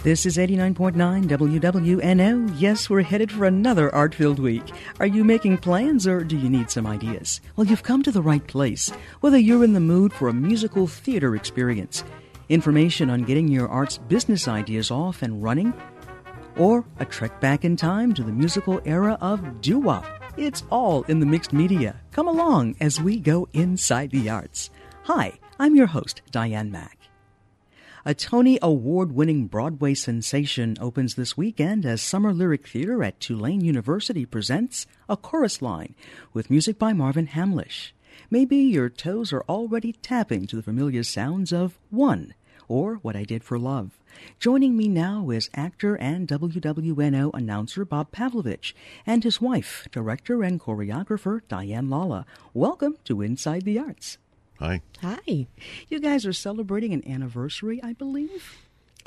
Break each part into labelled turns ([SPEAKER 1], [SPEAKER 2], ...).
[SPEAKER 1] This is 89.9 WWNO. Yes, we're headed for another art-filled week. Are you making plans or do you need some ideas? Well, you've come to the right place, whether you're in the mood for a musical theater experience, information on getting your arts business ideas off and running, or a trek back in time to the musical era of doo-wop. It's all in the mixed media. Come along as we go inside the arts. Hi, I'm your host, Diane Mack. A Tony Award-winning Broadway sensation opens this weekend as Summer Lyric Theater at Tulane University presents A Chorus Line with music by Marvin Hamlisch. Maybe your toes are already tapping to the familiar sounds of One or What I Did for Love. Joining me now is actor and WWNO announcer Bob Pavlovich and his wife, director and choreographer Diane Lala. Welcome to Inside the Arts.
[SPEAKER 2] Hi.
[SPEAKER 1] Hi. You guys are celebrating an anniversary, I believe?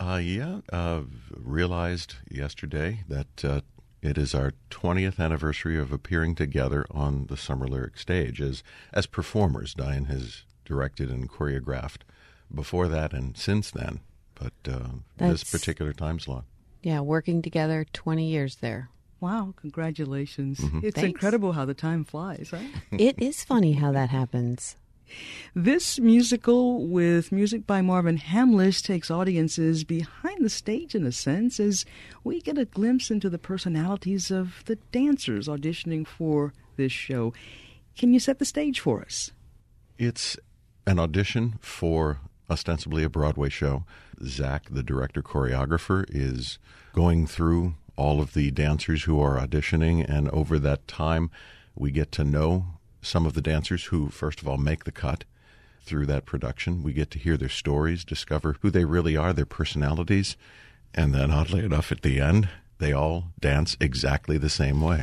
[SPEAKER 2] Realized yesterday that it is our 20th anniversary of appearing together on the Summer Lyric stage as performers. Diane has directed and choreographed before that and since then, but this particular time slot.
[SPEAKER 3] Yeah, working together 20 years there.
[SPEAKER 1] Wow, congratulations.
[SPEAKER 2] Mm-hmm.
[SPEAKER 1] It's
[SPEAKER 3] Thanks.
[SPEAKER 1] Incredible how the time flies, huh?
[SPEAKER 3] It is funny how that happens.
[SPEAKER 1] This musical with music by Marvin Hamlisch takes audiences behind the stage in a sense as we get a glimpse into the personalities of the dancers auditioning for this show. Can you set the stage for us?
[SPEAKER 2] It's an audition for ostensibly a Broadway show. Zach, the director-choreographer, is going through all of the dancers who are auditioning, and over that time we get to know some of the dancers who, first of all, make the cut through that production. We get to hear their stories, discover who they really are, their personalities, and then, oddly enough, at the end, they all dance exactly the same way.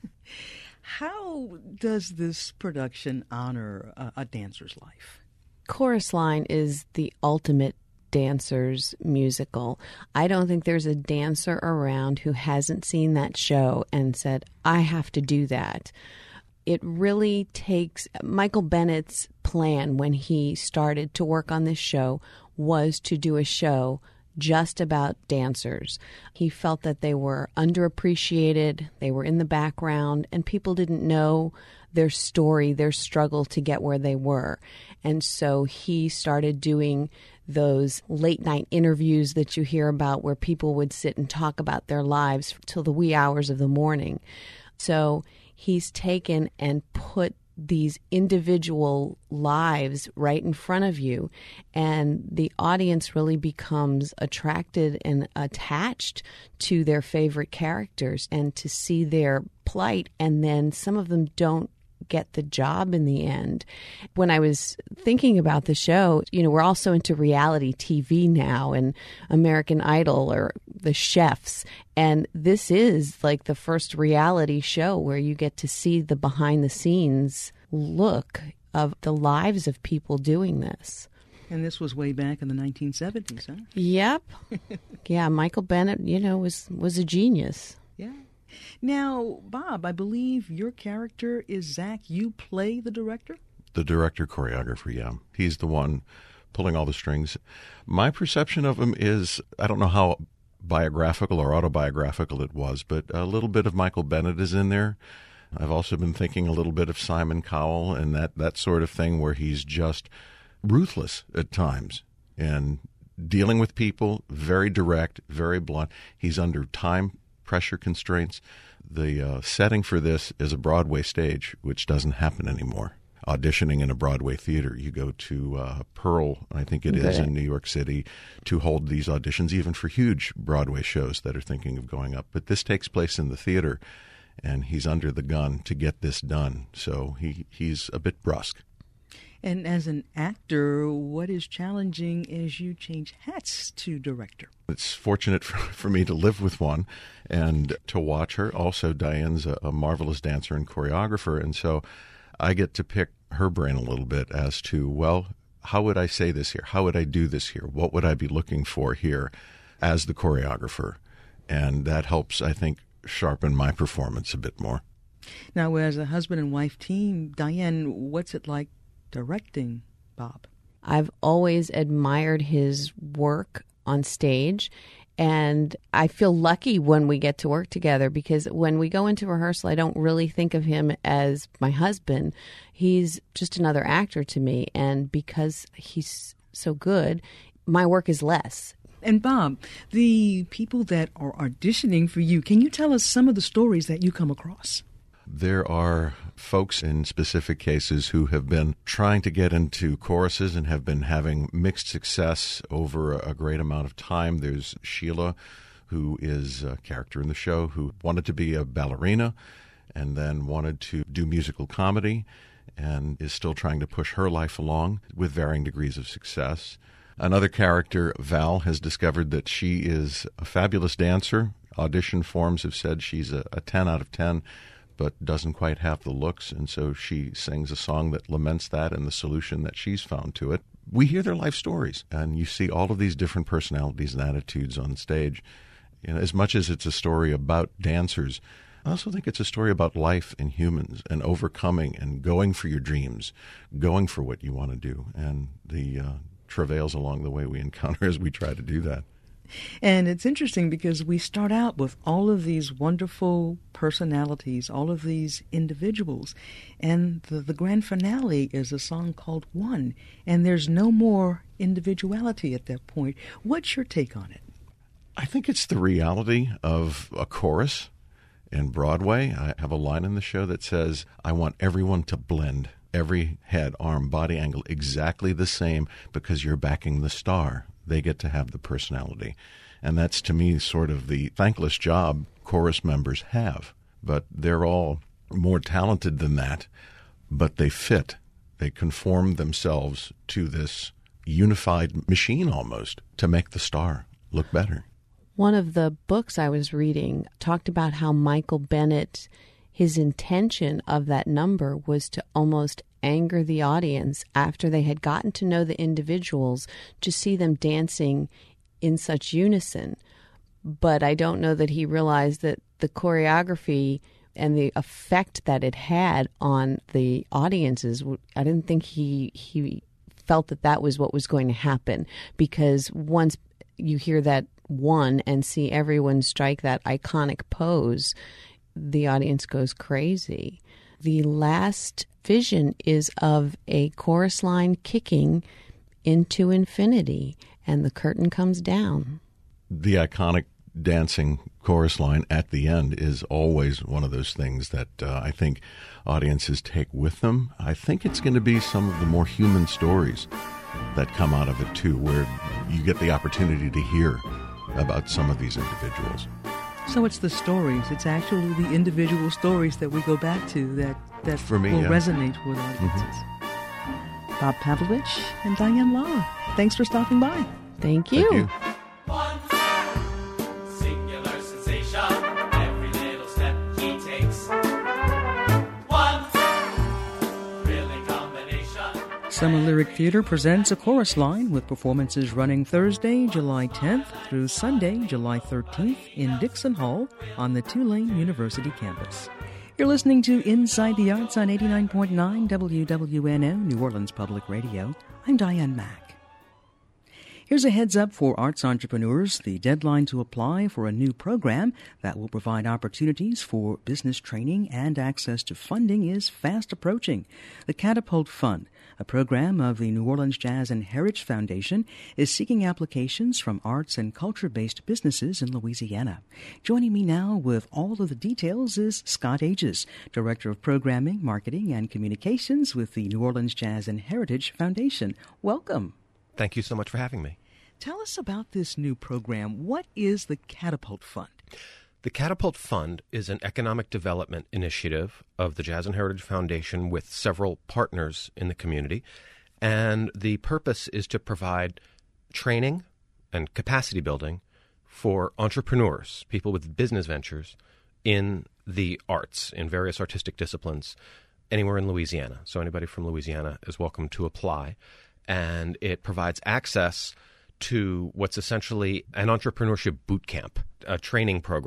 [SPEAKER 1] How does this production honor a dancer's life?
[SPEAKER 3] Chorus Line is the ultimate dancer's musical. I don't think there's a dancer around who hasn't seen that show and said, I have to do that. It really takes Michael Bennett's plan when he started to work on this show was to do a show just about dancers. He felt that they were underappreciated, they were in the background, and people didn't know their story, their struggle to get where they were. And so he started doing those late night interviews that you hear about where people would sit and talk about their lives till the wee hours of the morning. So he's taken and put these individual lives right in front of you, and the audience really becomes attracted and attached to their favorite characters and to see their plight, and then some of them don't get the job in the end. When I was thinking about the show, we're also into reality TV now and American Idol or The Chefs. And this is like the first reality show where you get to see the behind the scenes look of the lives of people doing this.
[SPEAKER 1] And this was way back in the 1970s, huh?
[SPEAKER 3] Yep. Yeah, Michael Bennett, was a genius.
[SPEAKER 1] Yeah. Now, Bob, I believe your character is Zach. You play the director?
[SPEAKER 2] The director-choreographer, yeah. He's the one pulling all the strings. My perception of him is, I don't know how biographical or autobiographical it was, but a little bit of Michael Bennett is in there. I've also been thinking a little bit of Simon Cowell and that sort of thing where he's just ruthless at times and dealing with people, very direct, very blunt. He's under time pressure constraints. The setting for this is a Broadway stage, which doesn't happen anymore. Auditioning in a Broadway theater, you go to Pearl, I think it is, in New York City, to hold these auditions, even for huge Broadway shows that are thinking of going up. But this takes place in the theater, and he's under the gun to get this done. So he's a bit brusque.
[SPEAKER 1] And as an actor, what is challenging as you change hats to director?
[SPEAKER 2] It's fortunate for me to live with one and to watch her. Also, Diane's a marvelous dancer and choreographer, and so I get to pick her brain a little bit as to, well, how would I say this here? How would I do this here? What would I be looking for here as the choreographer? And that helps, I think, sharpen my performance a bit more.
[SPEAKER 1] Now, as a husband and wife team, Diane, what's it like directing Bob?
[SPEAKER 3] I've always admired his work on stage, And I feel lucky when we get to work together, because when we go into rehearsal, I don't really think of him as my husband. He's just another actor to me. And because he's so good, my work is less.
[SPEAKER 1] And Bob, the people that are auditioning for you, can you tell us some of the stories that you come across?
[SPEAKER 2] There are folks in specific cases who have been trying to get into choruses and have been having mixed success over a great amount of time. There's Sheila, who is a character in the show, who wanted to be a ballerina and then wanted to do musical comedy and is still trying to push her life along with varying degrees of success. Another character, Val, has discovered that she is a fabulous dancer. Audition forms have said she's a 10 out of 10. But doesn't quite have the looks, and so she sings a song that laments that and the solution that she's found to it. We hear their life stories, and you see all of these different personalities and attitudes on stage. You know, as much as it's a story about dancers, I also think it's a story about life and humans and overcoming and going for your dreams, going for what you want to do, and the travails along the way we encounter as we try to do that.
[SPEAKER 1] And it's interesting because we start out with all of these wonderful personalities, all of these individuals, and the grand finale is a song called One, and there's no more individuality at that point. What's your take on it?
[SPEAKER 2] I think it's the reality of a chorus in Broadway. I have a line in the show that says, I want everyone to blend, every head, arm, body angle exactly the same, because you're backing the star. They get to have the personality. And that's, to me, sort of the thankless job chorus members have. But they're all more talented than that, but they fit. They conform themselves to this unified machine almost to make the star look better.
[SPEAKER 3] One of the books I was reading talked about how Michael Bennett, his intention of that number was to almost anger the audience after they had gotten to know the individuals, to see them dancing in such unison. But I don't know that he realized that the choreography and the effect that it had on the audiences, I didn't think he felt that that was what was going to happen, because once you hear that one and see everyone strike that iconic pose, the audience goes crazy. The last vision is of a chorus line kicking into infinity, and the curtain comes down.
[SPEAKER 2] The iconic dancing chorus line at the end is always one of those things that I think audiences take with them. I think it's going to be some of the more human stories that come out of it, too, where you get the opportunity to hear about some of these individuals.
[SPEAKER 1] So it's the stories. It's actually the individual stories that we go back to that
[SPEAKER 2] For me,
[SPEAKER 1] will
[SPEAKER 2] yeah.
[SPEAKER 1] resonate with audiences. Bob Pavlovich and Diane Law, thanks for stopping by.
[SPEAKER 3] Thank you.
[SPEAKER 2] Thank you.
[SPEAKER 4] One singular sensation, every little step he takes. One thrilling combination.
[SPEAKER 1] Summer Lyric Theater presents A Chorus Line with performances running Thursday, July 10th through Sunday, July 13th in Dixon Hall on the Tulane University campus. You're listening to Inside the Arts on 89.9 WWNO, New Orleans Public Radio. I'm Diane Mack. Here's a heads up for arts entrepreneurs. The deadline to apply for a new program that will provide opportunities for business training and access to funding is fast approaching. The Catapult Fund, a program of the New Orleans Jazz and Heritage Foundation, is seeking applications from arts and culture-based businesses in Louisiana. Joining me now with all of the details is Scott Aegis, Director of Programming, Marketing, and Communications with the New Orleans Jazz and Heritage Foundation. Welcome.
[SPEAKER 5] Thank you so much for having me.
[SPEAKER 1] Tell us about this new program. What is the Catapult Fund?
[SPEAKER 5] The Catapult Fund is an economic development initiative of the Jazz and Heritage Foundation with several partners in the community. And the purpose is to provide training and capacity building for entrepreneurs, people with business ventures in the arts, in various artistic disciplines, anywhere in Louisiana. So anybody from Louisiana is welcome to apply. And it provides access to what's essentially an entrepreneurship boot camp, a training program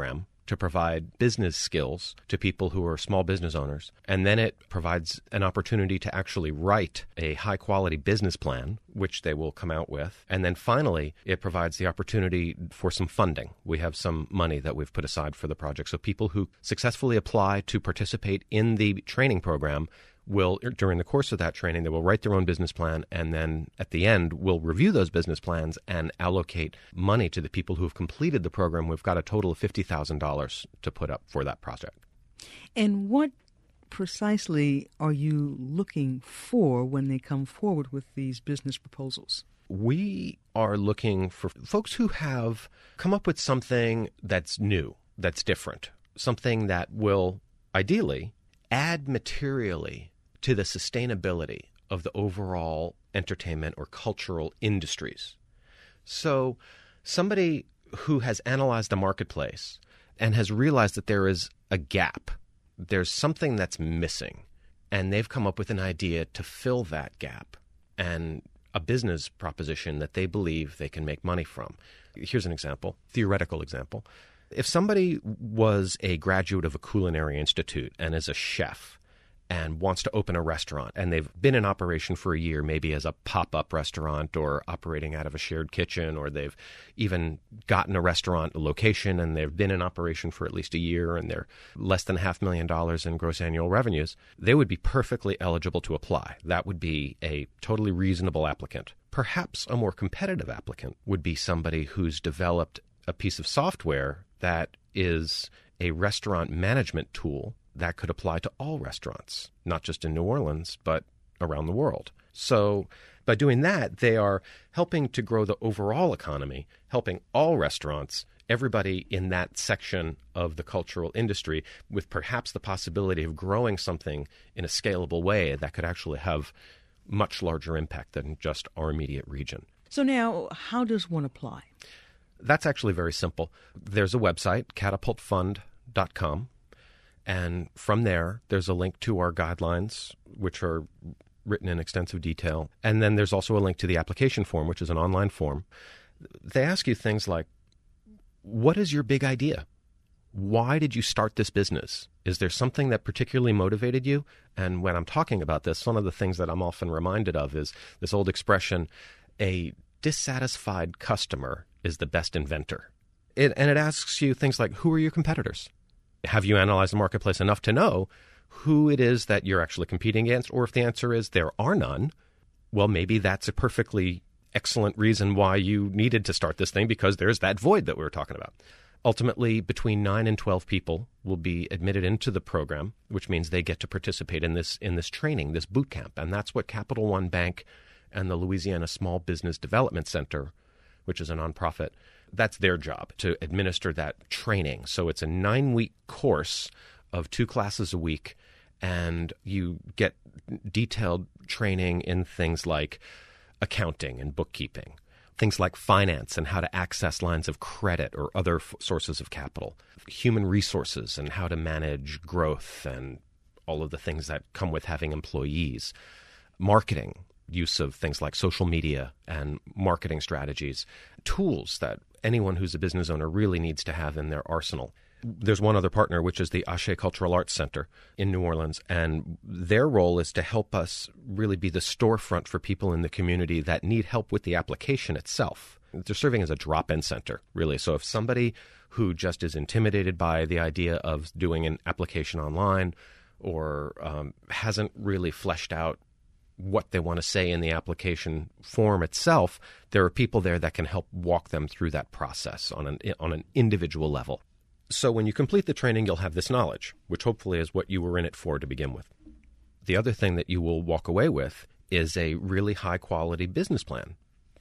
[SPEAKER 5] to provide business skills to people who are small business owners. And then it provides an opportunity to actually write a high-quality business plan, which they will come out with. And then finally, it provides the opportunity for some funding. We have some money that we've put aside for the project. So people who successfully apply to participate in the training program will, during the course of that training, they will write their own business plan, and then at the end, we'll review those business plans and allocate money to the people who have completed the program. We've got a total of $50,000 to put up for that project.
[SPEAKER 1] And what precisely are you looking for when they come forward with these business proposals?
[SPEAKER 5] We are looking for folks who have come up with something that's new, that's different, something that will ideally add materially to the sustainability of the overall entertainment or cultural industries. So somebody who has analyzed the marketplace and has realized that there is a gap, there's something that's missing, and they've come up with an idea to fill that gap and a business proposition that they believe they can make money from. Here's an example, theoretical example. If somebody was a graduate of a culinary institute and is a chef and wants to open a restaurant, and they've been in operation for a year, maybe as a pop-up restaurant or operating out of a shared kitchen, or they've even gotten a restaurant location and they've been in operation for at least a year and they're less than $500,000 in gross annual revenues, they would be perfectly eligible to apply. That would be a totally reasonable applicant. Perhaps a more competitive applicant would be somebody who's developed a piece of software that is a restaurant management tool that could apply to all restaurants, not just in New Orleans, but around the world. So by doing that, they are helping to grow the overall economy, helping all restaurants, everybody in that section of the cultural industry, with perhaps the possibility of growing something in a scalable way that could actually have much larger impact than just our immediate region.
[SPEAKER 1] So now, how does one apply?
[SPEAKER 5] That's actually very simple. There's a website, catapultfund.com. And from there, there's a link to our guidelines, which are written in extensive detail. And then there's also a link to the application form, which is an online form. They ask you things like, what is your big idea? Why did you start this business? Is there something that particularly motivated you? And when I'm talking about this, one of the things that I'm often reminded of is this old expression, a dissatisfied customer is the best inventor. And it asks you things like, who are your competitors? Have you analyzed the marketplace enough to know who it is that you're actually competing against? Or if the answer is there are none, well, maybe that's a perfectly excellent reason why you needed to start this thing, because there's that void that we were talking about. Ultimately, between 9 and 12 people will be admitted into the program, which means they get to participate in this training, this boot camp. And that's what Capital One Bank and the Louisiana Small Business Development Center, which is a nonprofit, that's their job, to administer that training. So it's a 9-week course of 2 classes a week, and you get detailed training in things like accounting and bookkeeping, things like finance and how to access lines of credit or other sources of capital, human resources and how to manage growth and all of the things that come with having employees, marketing, use of things like social media and marketing strategies, tools that anyone who's a business owner really needs to have in their arsenal. There's one other partner, which is the Aché Cultural Arts Center in New Orleans, and their role is to help us really be the storefront for people in the community that need help with the application itself. They're serving as a drop-in center, really. So if somebody who just is intimidated by the idea of doing an application online or hasn't really fleshed out what they want to say in the application form itself, there are people there that can help walk them through that process on an individual level. So when you complete the training, you'll have this knowledge, which hopefully is what you were in it for to begin with. The other thing that you will walk away with is a really high-quality business plan.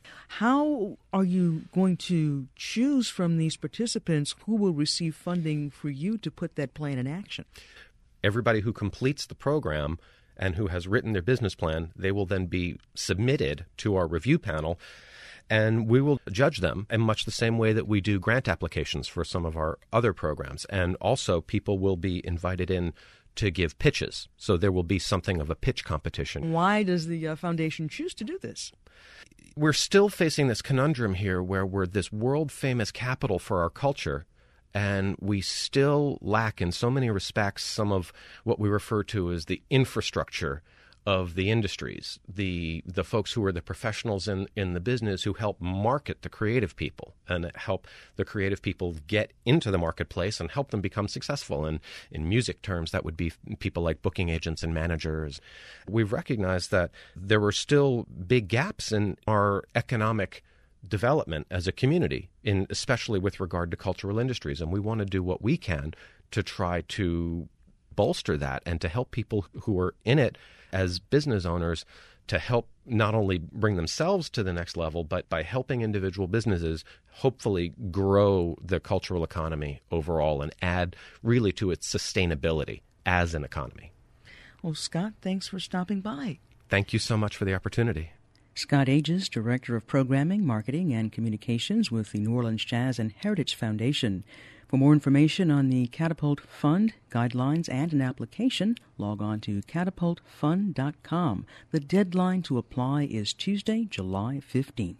[SPEAKER 1] How are you going to choose from these participants who will receive funding for you to put that plan in action?
[SPEAKER 5] Everybody who completes the program and who has written their business plan, they will then be submitted to our review panel, and we will judge them in much the same way that we do grant applications for some of our other programs. And also, people will be invited in to give pitches. So there will be something of a pitch competition.
[SPEAKER 1] Why does the foundation choose to do this?
[SPEAKER 5] We're still facing this conundrum here where we're this world-famous capital for our culture, And we still lack, in so many respects, some of what we refer to as the infrastructure of the industries, the folks who are the professionals in the business who help market the creative people and help the creative people get into the marketplace and help them become successful. And in music terms, that would be people like booking agents and managers. We've recognized that there were still big gaps in our economic development as a community, especially with regard to cultural industries. And we want to do what we can to try to bolster that and to help people who are in it as business owners to help not only bring themselves to the next level, but by helping individual businesses hopefully grow the cultural economy overall and add really to its sustainability as an economy.
[SPEAKER 1] Well, Scott, thanks for stopping by.
[SPEAKER 5] Thank you so much for the opportunity.
[SPEAKER 1] Scott Aegis, Director of Programming, Marketing, and Communications with the New Orleans Jazz and Heritage Foundation. For more information on the Catapult Fund, guidelines, and an application, log on to catapultfund.com. The deadline to apply is Tuesday, July 15th.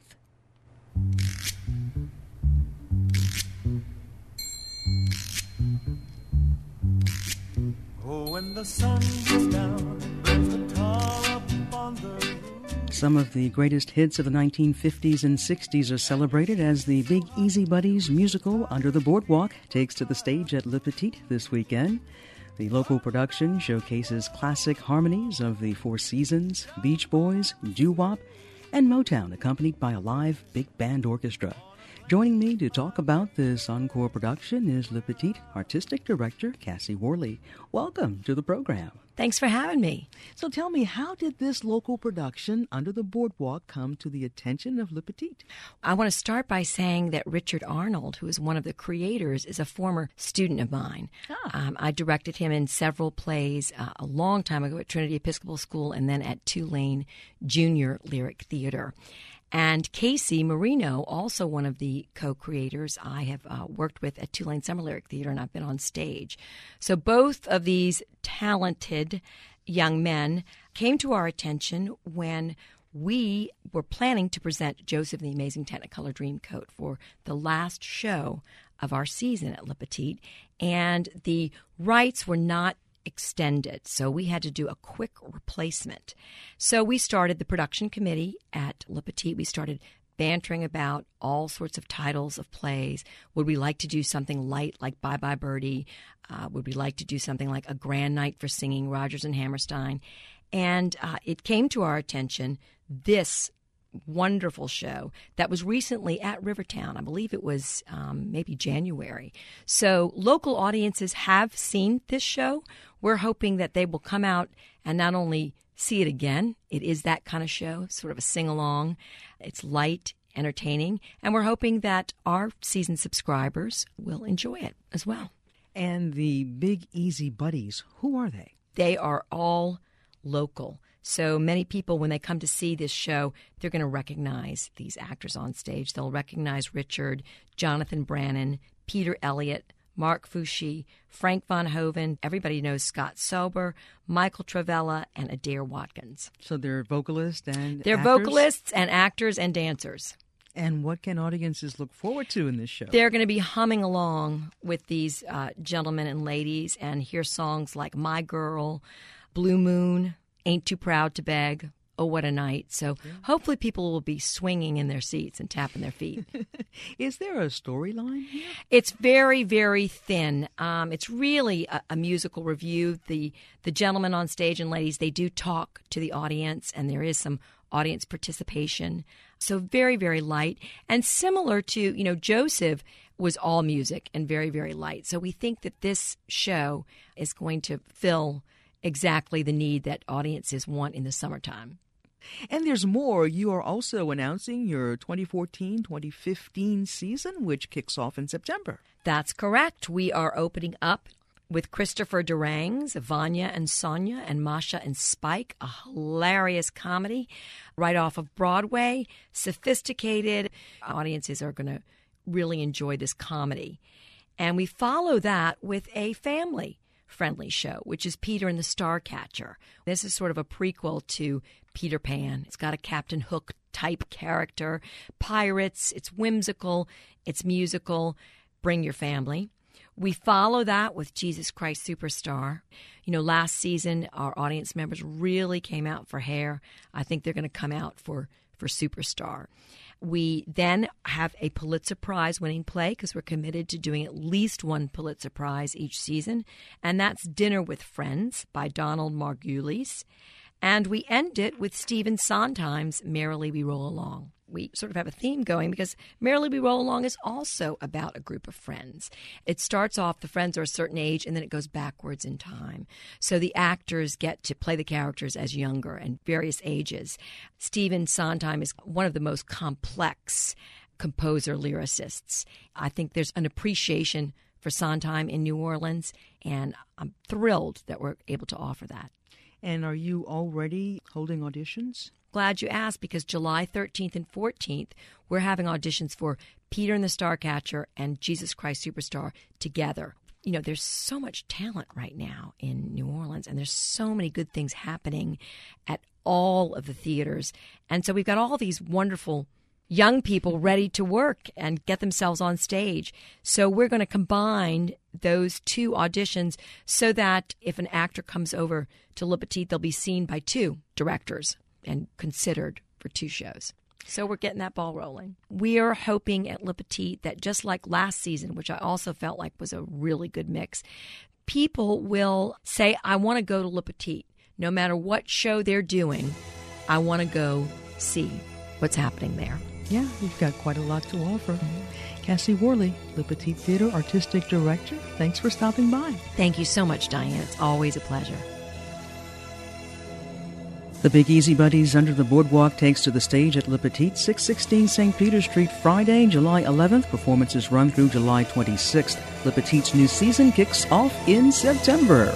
[SPEAKER 4] Oh, when the sun goes down, there's the tar up on the roof.
[SPEAKER 1] Some of the greatest hits of the 1950s and 60s are celebrated as the Big Easy Buddies musical Under the Boardwalk takes to the stage at Le Petit this weekend. The local production showcases classic harmonies of the Four Seasons, Beach Boys, doo-wop, and Motown, accompanied by a live big band orchestra. Joining me to talk about this encore production is Le Petit Artistic Director Cassie Worley. Welcome to the program.
[SPEAKER 6] Thanks for having me.
[SPEAKER 1] So tell me, how did this local production, Under the Boardwalk, come to the attention of Le Petit?
[SPEAKER 6] I want to start by saying that Richard Arnold, who is one of the creators, is a former student of mine. I directed him in several plays a long time ago at Trinity Episcopal School and then at Tulane Junior Lyric Theater. And Casey Marino, also one of the co-creators, I have worked with at Tulane Summer Lyric Theater, and I've been on stage. So both of these talented young men came to our attention when we were planning to present Joseph and the Amazing Technicolor Dreamcoat for the last show of our season at Le Petit, and the rights were not extended, so we had to do a quick replacement. So we started the production committee at Le Petit. We started bantering about all sorts of titles of plays. Would we like to do something light like Bye Bye Birdie? Would we like to do something like A Grand Night for Singing, Rodgers and Hammerstein? And it came to our attention, this wonderful show that was recently at Rivertown. I believe it was maybe January. So local audiences have seen this show. We're hoping that they will come out and not only see it again. It is that kind of show, sort of a sing-along. It's light, entertaining, and we're hoping that our season subscribers will enjoy it as well.
[SPEAKER 1] And the Big Easy Buddies, who are they?
[SPEAKER 6] They are all local. So many people, when they come to see this show, they're going to recognize these actors on stage. They'll recognize Richard, Jonathan Brannon, Peter Elliott, Mark Fouché, Frank Von Hoven. Everybody knows Scott Sober, Michael Travella, and Adair Watkins.
[SPEAKER 1] So they're vocalists and
[SPEAKER 6] They're
[SPEAKER 1] actors?
[SPEAKER 6] vocalists and actors and dancers.
[SPEAKER 1] And what can audiences look forward to in this show?
[SPEAKER 6] They're going to be humming along with these gentlemen and ladies and hear songs like My Girl, Blue Moon, Ain't Too Proud to Beg, Oh What a Night. So hopefully people will be swinging in their seats and tapping their feet.
[SPEAKER 1] Is there a storyline here?
[SPEAKER 6] It's very, very thin. It's really a musical review. The gentlemen on stage and ladies, they do talk to the audience, and there is some audience participation. So very, very light. And similar to, Joseph was all music and very, very light. So we think that this show is going to fill exactly the need that audiences want in the summertime.
[SPEAKER 1] And there's more. You are also announcing your 2014-2015 season, which kicks off in September.
[SPEAKER 6] That's correct. We are opening up with Christopher Durang's Vanya and Sonia and Masha and Spike, a hilarious comedy right off of Broadway, sophisticated. Audiences are going to really enjoy this comedy. And we follow that with a family-friendly show, which is Peter and the Starcatcher. This is sort of a prequel to Peter Pan. It's got a Captain Hook type character, pirates, it's whimsical, it's musical. Bring your family. We follow that with Jesus Christ Superstar. You know, last season, our audience members really came out for Hair. I think they're going to come out for Superstar. We then have a Pulitzer Prize winning play because we're committed to doing at least one Pulitzer Prize each season, and that's Dinner with Friends by Donald Margulies. And we end it with Stephen Sondheim's Merrily We Roll Along. We sort of have a theme going because Merrily We Roll Along is also about a group of friends. It starts off, the friends are a certain age, and then it goes backwards in time. So the actors get to play the characters as younger and various ages. Stephen Sondheim is one of the most complex composer-lyricists. I think there's an appreciation for Sondheim in New Orleans, and I'm thrilled that we're able to offer that.
[SPEAKER 1] And are you already holding auditions?
[SPEAKER 6] Glad you asked, because July 13th and 14th, we're having auditions for Peter and the Starcatcher and Jesus Christ Superstar together. You know, there's so much talent right now in New Orleans, and there's so many good things happening at all of the theaters. And so we've got all these wonderful young people ready to work and get themselves on stage. So we're going to combine those two auditions so that if an actor comes over to Le Petit, they'll be seen by two directors and considered for two shows. So we're getting that ball rolling. We are hoping at Le Petit that just like last season, which I also felt like was a really good mix, people will say, I want to go to Le Petit. No matter what show they're doing, I want to go see what's happening there.
[SPEAKER 1] Yeah, you've got quite a lot to offer. Cassie Worley, Le Petit Theater Artistic Director, thanks for stopping by.
[SPEAKER 6] Thank you so much, Diane. It's always a pleasure.
[SPEAKER 1] The Big Easy Buddies Under the Boardwalk takes to the stage at Le Petit, 616 St. Peter Street, Friday, July 11th. Performances run through July 26th. Le Petit's new season kicks off in September.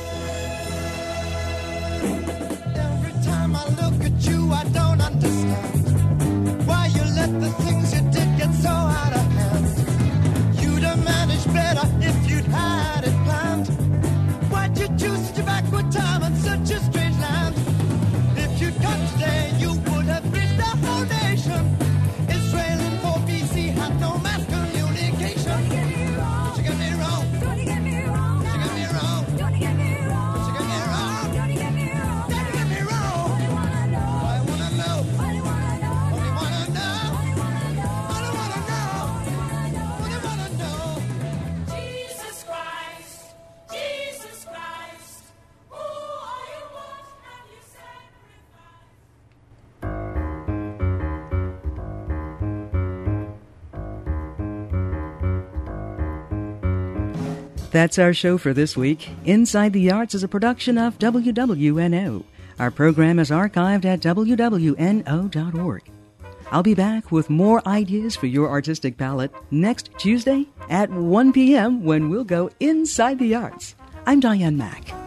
[SPEAKER 4] Every time I look at you, I don't understand why you let the things you did get so out of hand. You'd have managed better if you'd had it planned. Why'd you choose such a backward time and such a strange land? If you'd come today, you would have reached the whole nation. Israel in 4 BC had no mass communication. Don't get me wrong. She got me wrong. Don't get me wrong. She got me wrong. Don't get me wrong. She got me wrong. Don't get me wrong. Don't get me wrong. What do you wanna know? I wanna know. What do you wanna know? What do you wanna know? What do you wanna know? What do you wanna know?
[SPEAKER 7] Jesus Christ, Jesus Christ, who are you, what have you sacrificed?
[SPEAKER 1] That's our show for this week. Inside the Arts is a production of WWNO. Our program is archived at WWNO.org. I'll be back with more ideas for your artistic palette next Tuesday at 1 p.m. when we'll go inside the arts. I'm Diane Mack.